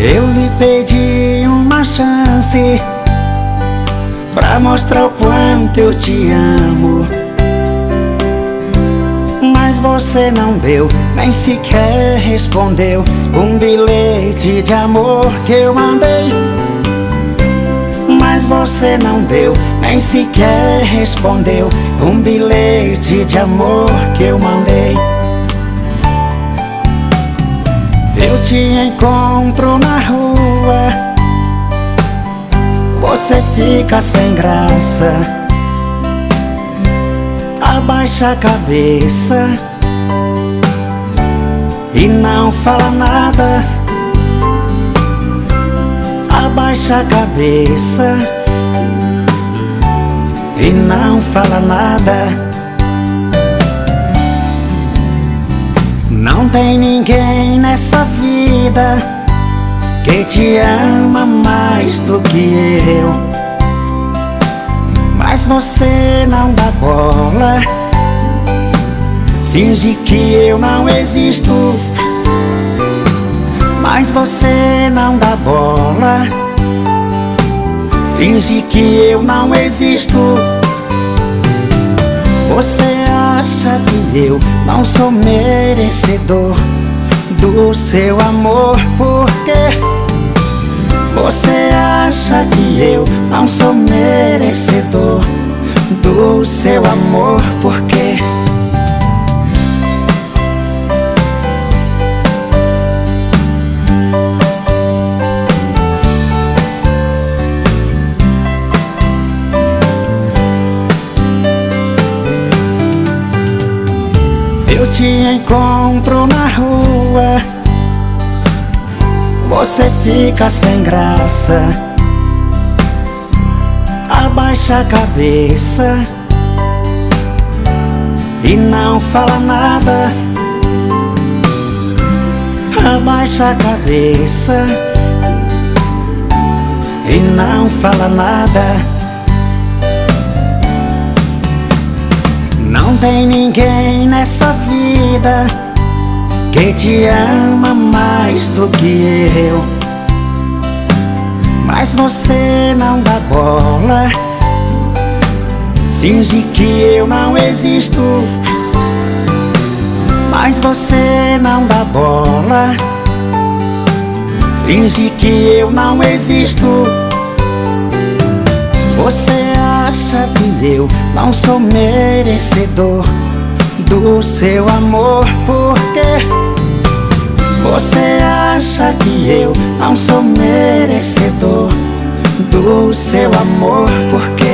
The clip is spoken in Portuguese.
Eu lhe pedi uma chance pra mostrar o quanto eu te amo, mas você não deu, nem sequer respondeu um bilhete de amor que eu mandei. Mas você não deu, nem sequer respondeu um bilhete de amor que eu mandei. Eu te encontro na rua, você fica sem graça, abaixa a cabeça e não fala nada. Abaixa a cabeça e não fala nada. Não tem ninguém nessa vida que te ama mais do que eu, mas você não dá bola, finge que eu não existo. Mas você não dá bola, finge que eu não existo. Você acha que eu não sou merecedor do seu amor, por quê? Você acha que eu não sou merecedor do seu amor, por quê? Eu te encontro na rua, você fica sem graça, abaixa a cabeça e não fala nada. Abaixa a cabeça e não fala nada. Não tem ninguém nessa vida que te ama mais do que eu, mas você não dá bola, finge que eu não existo. Mas você não dá bola, finge que eu não existo. Você acha que eu não sou merecedor do seu amor, por quê? Você acha que eu não sou merecedor do seu amor, por quê?